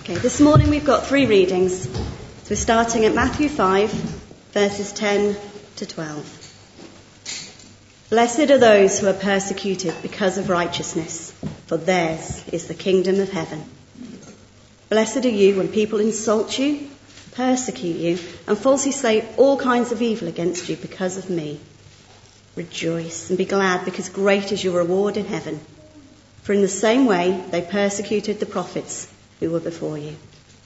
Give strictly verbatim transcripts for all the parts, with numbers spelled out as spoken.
Okay, this morning we've got three readings. So we're starting at Matthew five, verses ten to twelve. Blessed are those who are persecuted because of righteousness, for theirs is the kingdom of heaven. Blessed are you when people insult you, persecute you, and falsely say all kinds of evil against you because of me. Rejoice and be glad, because great is your reward in heaven. For in the same way they persecuted the prophets who were before you.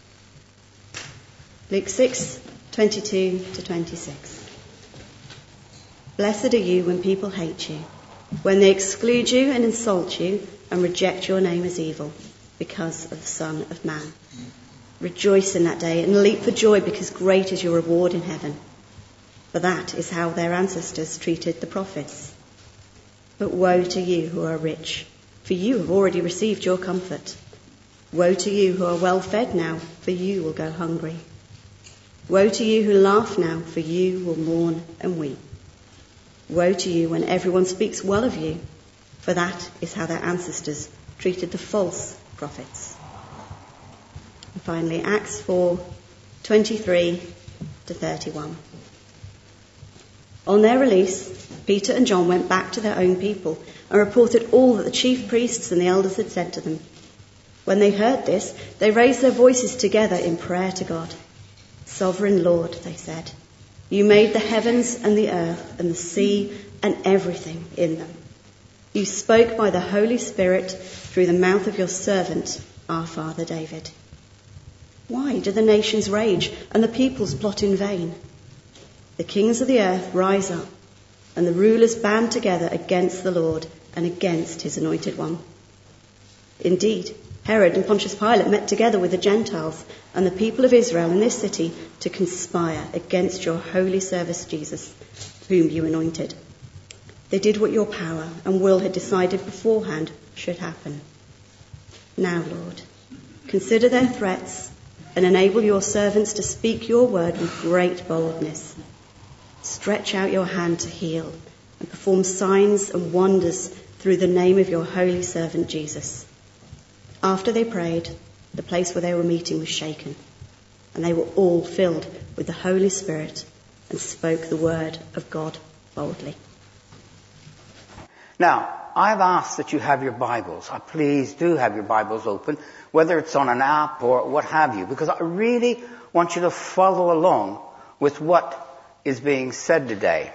Luke six, twenty-two to twenty-six. Blessed are you when people hate you, when they exclude you and insult you and reject your name as evil because of the Son of Man. Rejoice in that day and leap for joy, because great is your reward in heaven. For that is how their ancestors treated the prophets. But woe to you who are rich, for you have already received your comfort. Woe to you who are well fed now, for you will go hungry. Woe to you who laugh now, for you will mourn and weep. Woe to you when everyone speaks well of you, for that is how their ancestors treated the false prophets. And finally, Acts four, twenty-three to thirty-one. On their release, Peter and John went back to their own people and reported all that the chief priests and the elders had said to them. When they heard this, they raised their voices together in prayer to God. Sovereign Lord, they said, you made the heavens and the earth and the sea and everything in them. You spoke by the Holy Spirit through the mouth of your servant, our father David. Why do the nations rage and the peoples plot in vain? The kings of the earth rise up, and the rulers band together against the Lord and against his anointed one. Indeed, Herod and Pontius Pilate met together with the Gentiles and the people of Israel in this city to conspire against your holy servant Jesus, whom you anointed. They did what your power and will had decided beforehand should happen. Now, Lord, consider their threats and enable your servants to speak your word with great boldness. Stretch out your hand to heal and perform signs and wonders through the name of your holy servant Jesus. After they prayed, the place where they were meeting was shaken, and they were all filled with the Holy Spirit and spoke the word of God boldly. Now, I've asked that you have your Bibles. Please do have your Bibles open, whether it's on an app or what have you, because I really want you to follow along with what is being said today.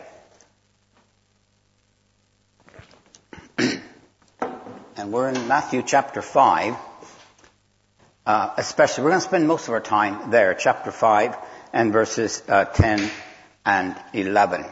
And we're in Matthew chapter five, uh, especially. We're going to spend most of our time there, chapter five and verses uh, ten and eleven.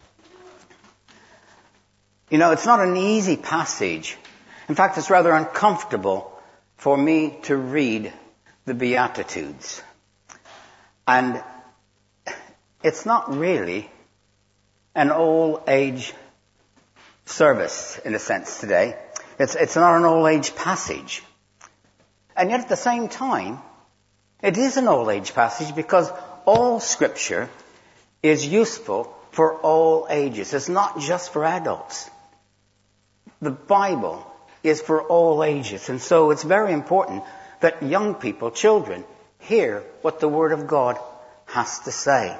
You know, it's not an easy passage. In fact, it's rather uncomfortable for me to read the Beatitudes. And it's not really an old age service, in a sense, today. It's, it's not an old age passage. And yet at the same time, it is an old age passage, because all Scripture is useful for all ages. It's not just for adults. The Bible is for all ages. And so it's very important that young people, children, hear what the Word of God has to say.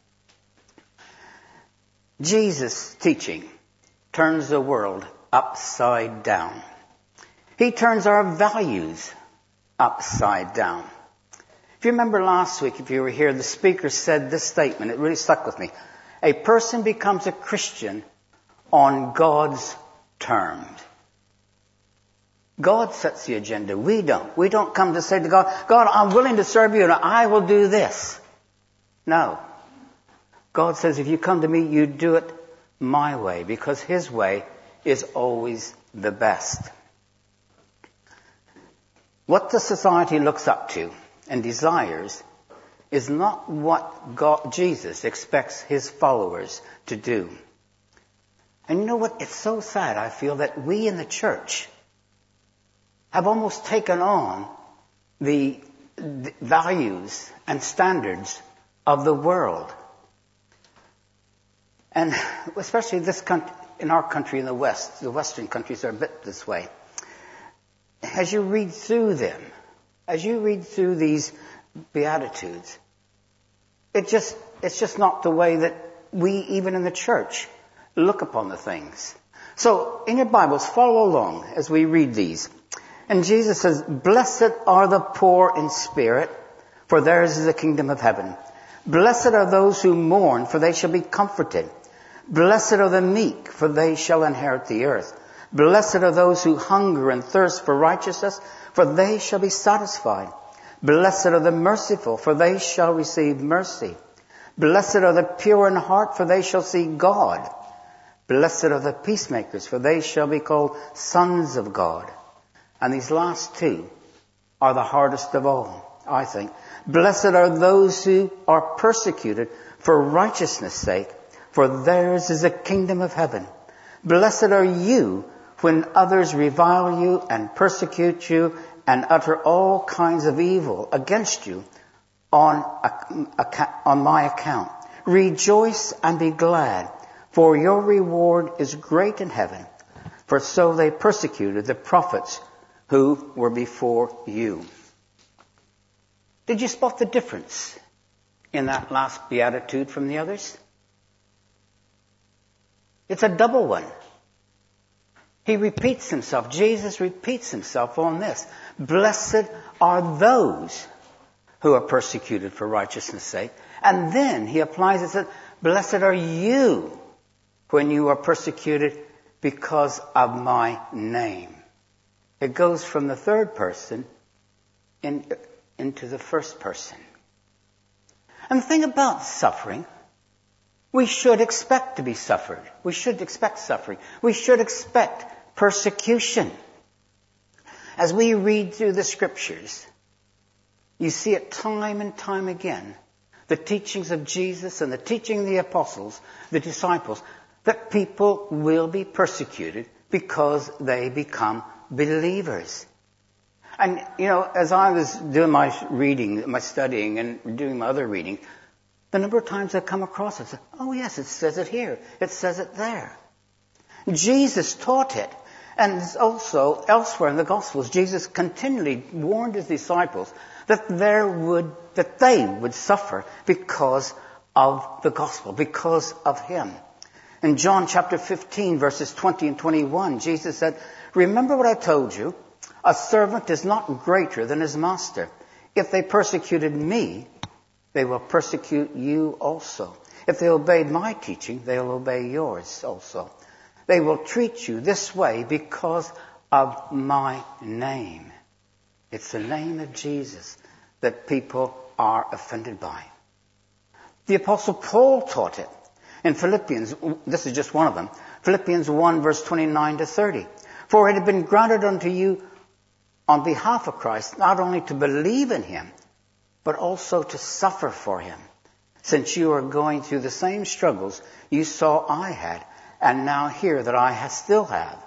Jesus' teaching turns the world upside down. He turns our values upside down. If you remember last week, if you were here, the speaker said this statement. It really stuck with me. A person becomes a Christian on God's terms. God sets the agenda. We don't. We don't come to say to God, God, I'm willing to serve you and I will do this. No. God says, if you come to me, you do it my way, because his way is always the best. What the society looks up to and desires is not what God, Jesus expects his followers to do. And you know what? It's so sad, I feel, that we in the church have almost taken on the, the values and standards of the world. And especially this country, in our country in the West, the Western countries are a bit this way. As you read through them, as you read through these Beatitudes, it just, it's just not the way that we, even in the church, look upon the things. So, in your Bibles, follow along as we read these. And Jesus says, "Blessed are the poor in spirit, for theirs is the kingdom of heaven. Blessed are those who mourn, for they shall be comforted. Blessed are the meek, for they shall inherit the earth. Blessed are those who hunger and thirst for righteousness, for they shall be satisfied. Blessed are the merciful, for they shall receive mercy. Blessed are the pure in heart, for they shall see God. Blessed are the peacemakers, for they shall be called sons of God." And these last two are the hardest of all, I think. "Blessed are those who are persecuted for righteousness' sake, for theirs is the kingdom of heaven. Blessed are you when others revile you and persecute you and utter all kinds of evil against you on, on my account. Rejoice and be glad, for your reward is great in heaven. For so they persecuted the prophets who were before you." Did you spot the difference in that last beatitude from the others? It's a double one. He repeats himself. Jesus repeats himself on this. Blessed are those who are persecuted for righteousness' sake. And then he applies it, says, blessed are you when you are persecuted because of my name. It goes from the third person in, into the first person. And the thing about suffering, we should expect to be suffered. We should expect suffering. We should expect persecution. As we read through the scriptures, you see it time and time again, the teachings of Jesus and the teaching of the apostles, the disciples, that people will be persecuted because they become believers. And, you know, as I was doing my reading, my studying and doing my other reading, the number of times I come across it, oh yes, it says it here, it says it there. Jesus taught it. And also, elsewhere in the Gospels, Jesus continually warned his disciples that there would, that they would suffer because of the gospel, because of him. In John chapter fifteen, verses twenty and twenty-one, Jesus said, remember what I told you, a servant is not greater than his master. If they persecuted me, they will persecute you also. If they obeyed my teaching, they will obey yours also. They will treat you this way because of my name. It's the name of Jesus that people are offended by. The Apostle Paul taught it in Philippians. This is just one of them. Philippians one, verse twenty-nine to thirty. For it had been granted unto you on behalf of Christ not only to believe in him, but also to suffer for him, since you are going through the same struggles you saw I had, and now hear that I still have.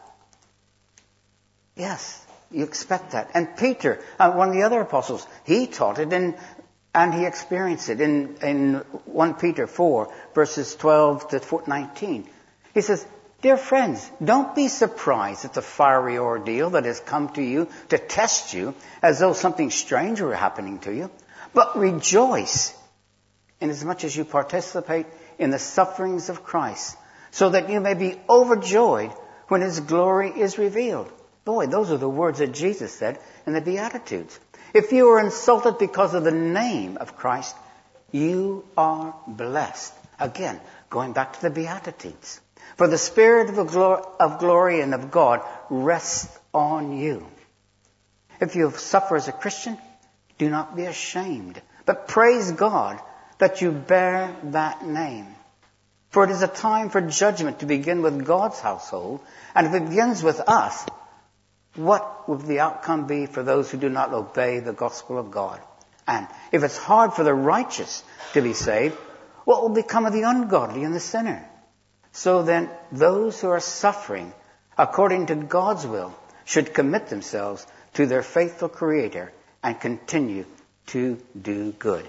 Yes, you expect that. And Peter, uh, one of the other apostles, he taught it in, and he experienced it in, in First Peter four, verses twelve to nineteen. He says, dear friends, don't be surprised at the fiery ordeal that has come to you to test you as though something strange were happening to you. But rejoice inasmuch as you participate in the sufferings of Christ, so that you may be overjoyed when his glory is revealed. Boy, those are the words that Jesus said in the Beatitudes. If you are insulted because of the name of Christ, you are blessed. Again, going back to the Beatitudes. For the Spirit of glory and of God rests on you. If you suffer as a Christian, do not be ashamed, but praise God that you bear that name. For it is a time for judgment to begin with God's household, and if it begins with us, what will the outcome be for those who do not obey the gospel of God? And if it's hard for the righteous to be saved, what will become of the ungodly and the sinner? So then, those who are suffering according to God's will should commit themselves to their faithful Creator and continue to do good.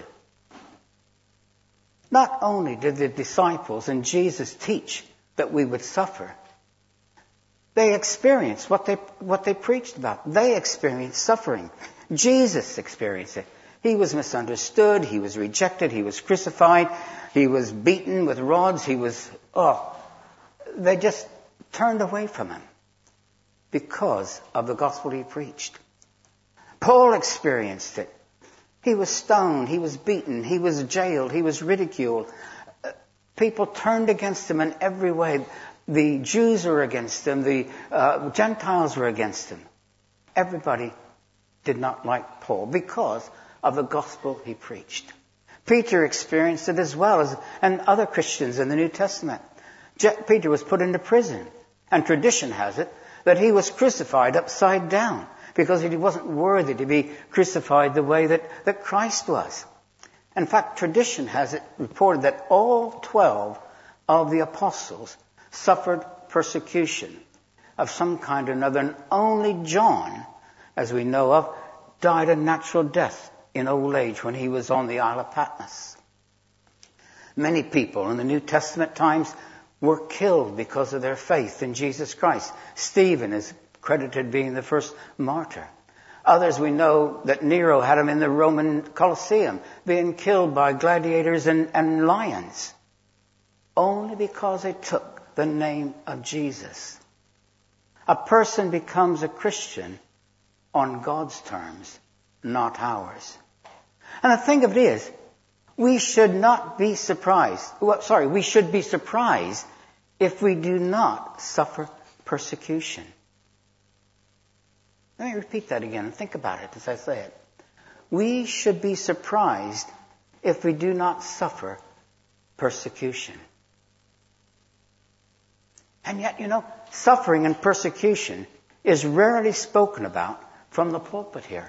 Not only did the disciples and Jesus teach that we would suffer, they experienced what they, what they preached about. They experienced suffering. Jesus experienced it. He was misunderstood. He was rejected. He was crucified. He was beaten with rods. He was, oh, they just turned away from him because of the gospel he preached. Paul experienced it. He was stoned. He was beaten. He was jailed. He was ridiculed. People turned against him in every way. The Jews were against him. The uh, Gentiles were against him. Everybody did not like Paul because of the gospel he preached. Peter experienced it as well as and other Christians in the New Testament. Je- Peter was put into prison, and tradition has it that he was crucified upside down because he wasn't worthy to be crucified the way that, that Christ was. In fact, tradition has it reported that all twelve of the apostles suffered persecution of some kind or another, and only John, as we know of, died a natural death in old age when he was on the Isle of Patmos. Many people in the New Testament times were killed because of their faith in Jesus Christ. Stephen is credited being the first martyr. Others, we know that Nero had him in the Roman Colosseum, being killed by gladiators and, and lions, only because they took the name of Jesus. A person becomes a Christian on God's terms, not ours. And the thing of it is, we should not be surprised. Well, sorry, we should be surprised if we do not suffer persecution. Let me repeat that again and think about it as I say it. We should be surprised if we do not suffer persecution. And yet, you know, suffering and persecution is rarely spoken about from the pulpit here.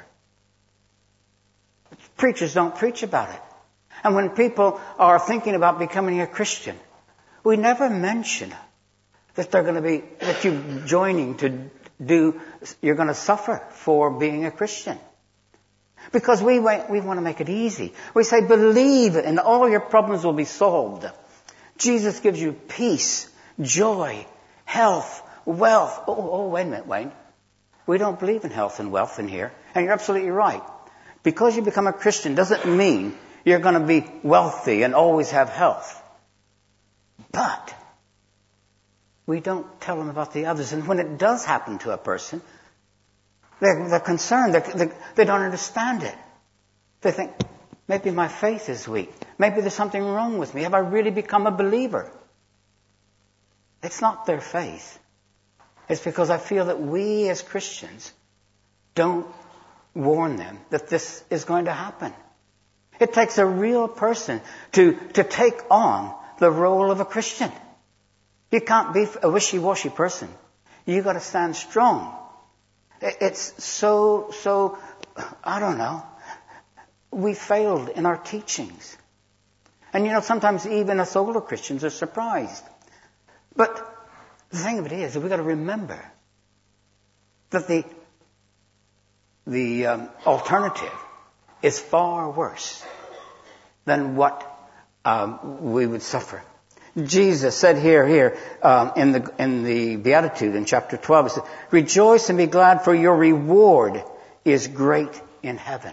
Preachers don't preach about it. And when people are thinking about becoming a Christian, we never mention that they're going to be, that you're joining to do, you're going to suffer for being a Christian. Because we want, we want to make it easy. We say, believe and all your problems will be solved. Jesus gives you peace, joy, health, wealth. Oh, oh, wait a minute, Wayne. We don't believe in health and wealth in here. And you're absolutely right. Because you become a Christian doesn't mean you're going to be wealthy and always have health. But we don't tell them about the others. And when it does happen to a person, they're, they're concerned. They're, they they don't understand it. They think, maybe my faith is weak. Maybe there's something wrong with me. Have I really become a believer? It's not their faith. It's because I feel that we as Christians don't warn them that this is going to happen. It takes a real person to, to take on the role of a Christian. You can't be a wishy-washy person. You've got to stand strong. It's so, so, I don't know. We failed in our teachings. And you know, sometimes even us older Christians are surprised. But the thing of it is that we've got to remember that the, the um, alternative is far worse than what um, we would suffer. Jesus said here, here um, in the in the Beatitude in chapter twelve, he said, "Rejoice and be glad, for your reward is great in heaven."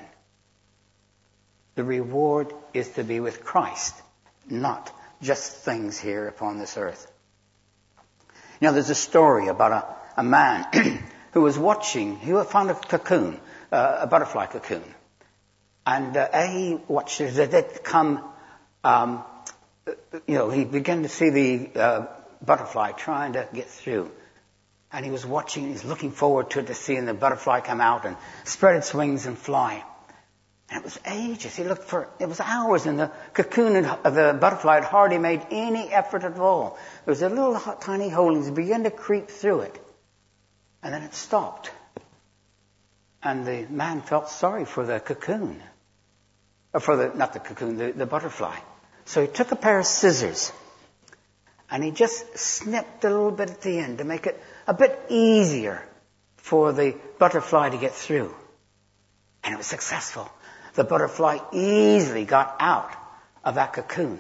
The reward is to be with Christ, not just things here upon this earth. You know, there's a story about a, a man who was watching, he found a cocoon, uh, a butterfly cocoon. And uh, he watched it as it come, um, you know, he began to see the uh, butterfly trying to get through. And he was watching, he's looking forward to it, to seeing the butterfly come out and spread its wings and fly. And it was ages. He looked for, it was hours, and the cocoon of the butterfly had hardly made any effort at all. There was a little tiny hole, and he began to creep through it. And then it stopped. And the man felt sorry for the cocoon. Or for the, not the cocoon, the, the butterfly. So he took a pair of scissors, and he just snipped a little bit at the end to make it a bit easier for the butterfly to get through. And it was successful. The butterfly easily got out of that cocoon.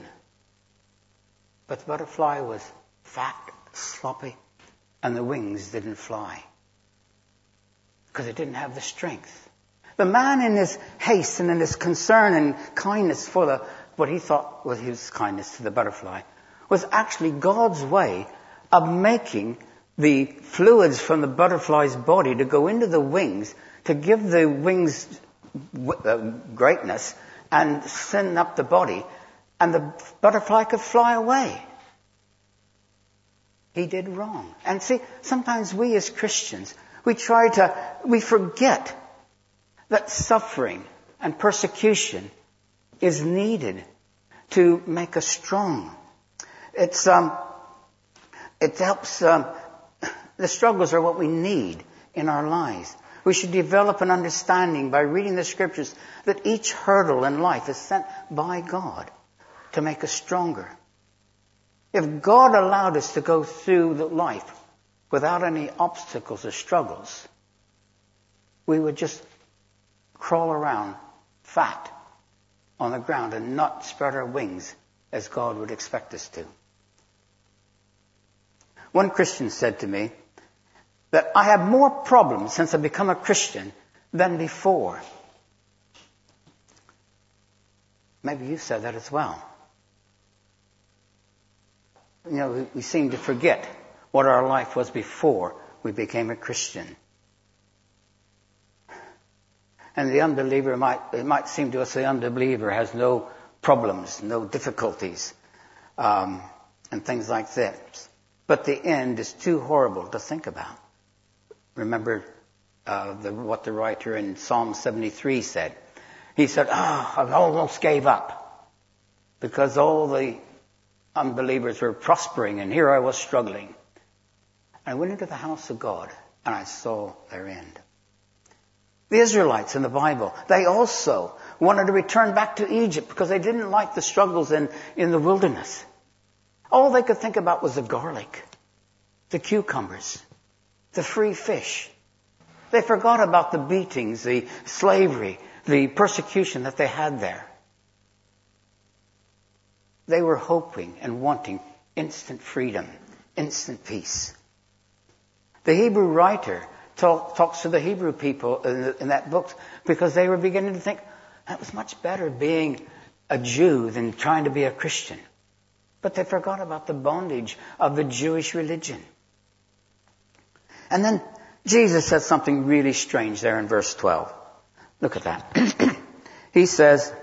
But the butterfly was fat, sloppy, and the wings didn't fly. Because it didn't have the strength. The man in his haste and in his concern and kindness for the, what he thought was his kindness to the butterfly, was actually God's way of making the fluids from the butterfly's body to go into the wings, to give the wings greatness and send up the body, and the butterfly could fly away. He did wrong. And see, sometimes we as Christians, we try to, we forget that suffering and persecution is needed to make us strong. It's, um, it helps, um, the struggles are what we need in our lives. We should develop an understanding by reading the scriptures that each hurdle in life is sent by God to make us stronger. If God allowed us to go through the life without any obstacles or struggles, we would just crawl around fat on the ground and not spread our wings as God would expect us to. One Christian said to me that I have more problems since I've become a Christian than before. Maybe you said that as well. You know, we, we seem to forget what our life was before we became a Christian. And the unbeliever might, it might seem to us the unbeliever has no problems, no difficulties, um, and things like that. But the end is too horrible to think about. Remember uh, the, what the writer in Psalm seventy-three said. He said, oh, I almost gave up because all the unbelievers were prospering and here I was struggling. I went into the house of God and I saw their end. The Israelites in the Bible, they also wanted to return back to Egypt because they didn't like the struggles in, in the wilderness. All they could think about was the garlic, the cucumbers, the free fish. They forgot about the beatings, the slavery, the persecution that they had there. They were hoping and wanting instant freedom, instant peace. The Hebrew writer talk, talks to the Hebrew people in, the, in that book because they were beginning to think that was much better being a Jew than trying to be a Christian. But they forgot about the bondage of the Jewish religion. And then Jesus says something really strange there in verse twelve. Look at that. He says,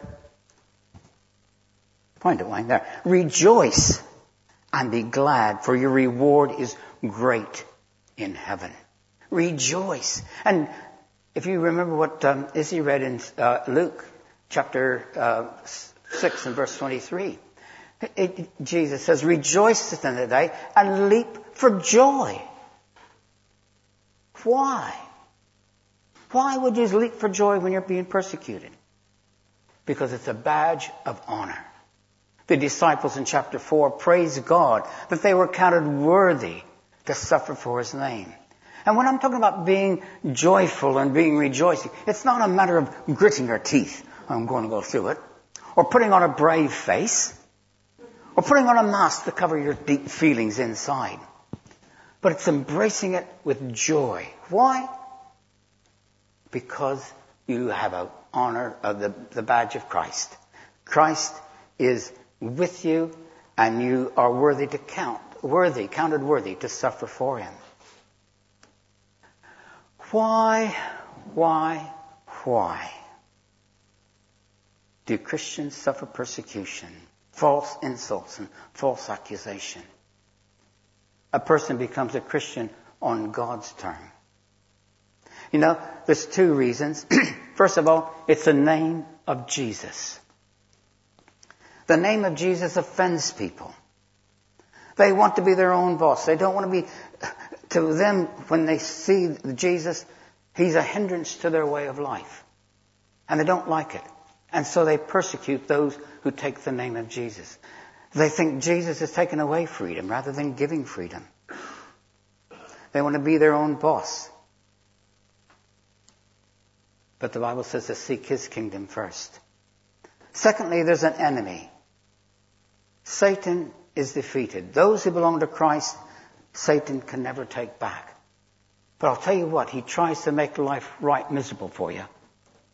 find it lying there. Rejoice and be glad, for your reward is great in heaven. Rejoice. And if you remember what um, Izzy read in uh, Luke chapter uh, six and verse twenty-three, it, it, Jesus says, rejoice in the day and leap for joy. Why? Why would you leap for joy when you're being persecuted? Because it's a badge of honor. The disciples in chapter four praised God that they were counted worthy to suffer for his name. And when I'm talking about being joyful and being rejoicing, it's not a matter of gritting your teeth. I'm going to go through it. Or putting on a brave face. Or putting on a mask to cover your deep feelings inside. But it's embracing it with joy. Why? Because you have an honor of the, the badge of Christ. Christ is with you and you are worthy to count, worthy, counted worthy to suffer for him. Why, why, why do Christians suffer persecution, false insults and false accusation? A person becomes a Christian on God's term. You know, there's two reasons. First of all, it's the name of Jesus. The name of Jesus offends people. They want to be their own boss. They don't want to be, to them, when they see Jesus, he's a hindrance to their way of life. And they don't like it. And so they persecute those who take the name of Jesus. They think Jesus is taking away freedom rather than giving freedom. They want to be their own boss. But the Bible says to seek his kingdom first. Secondly, there's an enemy. Satan is defeated. Those who belong to Christ, Satan can never take back. But I'll tell you what, he tries to make life right miserable for you.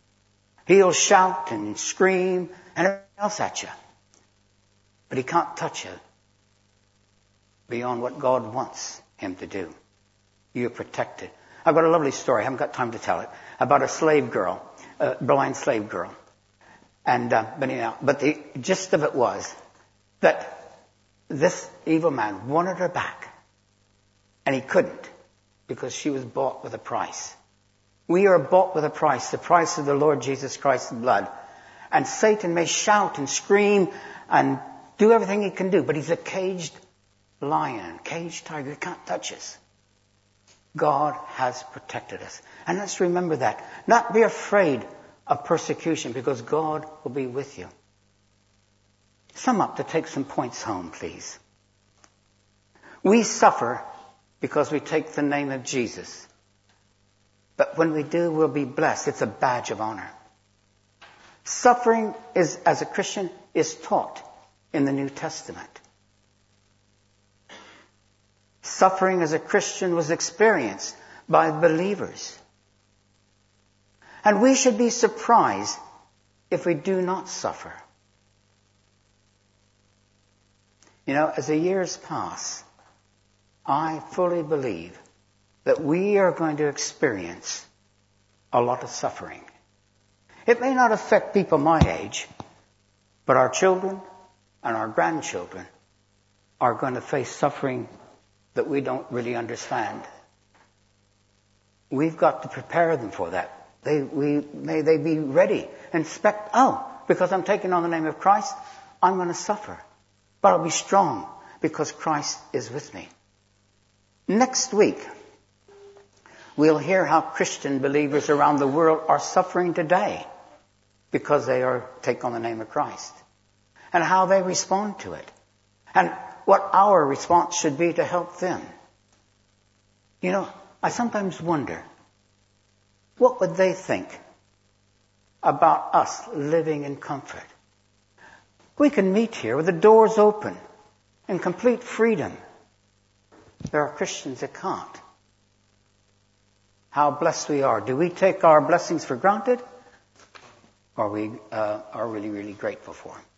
He'll shout and scream and everything else at you. But he can't touch you beyond what God wants him to do. You're protected. I've got a lovely story. I haven't got time to tell it. About a slave girl, a blind slave girl. And, uh, but, you know, but the gist of it was that this evil man wanted her back. And he couldn't, because she was bought with a price. We are bought with a price, the price of the Lord Jesus Christ's blood. And Satan may shout and scream and do everything he can do, but he's a caged lion, caged tiger. He can't touch us. God has protected us. And let's remember that. Not be afraid of persecution, because God will be with you. Sum up to take some points home, please. We suffer because we take the name of Jesus. But when we do, we'll be blessed. It's a badge of honor. Suffering is, as a Christian, is taught in the New Testament. Suffering as a Christian was experienced by believers. And we should be surprised if we do not suffer. You know, as the years pass, I fully believe that we are going to experience a lot of suffering. It may not affect people my age, but our children and our grandchildren are going to face suffering that we don't really understand. We've got to prepare them for that. They, we, may they be ready and expect, oh, because I'm taking on the name of Christ, I'm going to suffer. But I'll be strong because Christ is with me. Next week, we'll hear how Christian believers around the world are suffering today because they are take on the name of Christ, and how they respond to it, and what our response should be to help them. You know, I sometimes wonder, what would they think about us living in comfort? We can meet here with the doors open in complete freedom. There are Christians that can't. How blessed we are. Do we take our blessings for granted? Or we uh, are really, really grateful for them?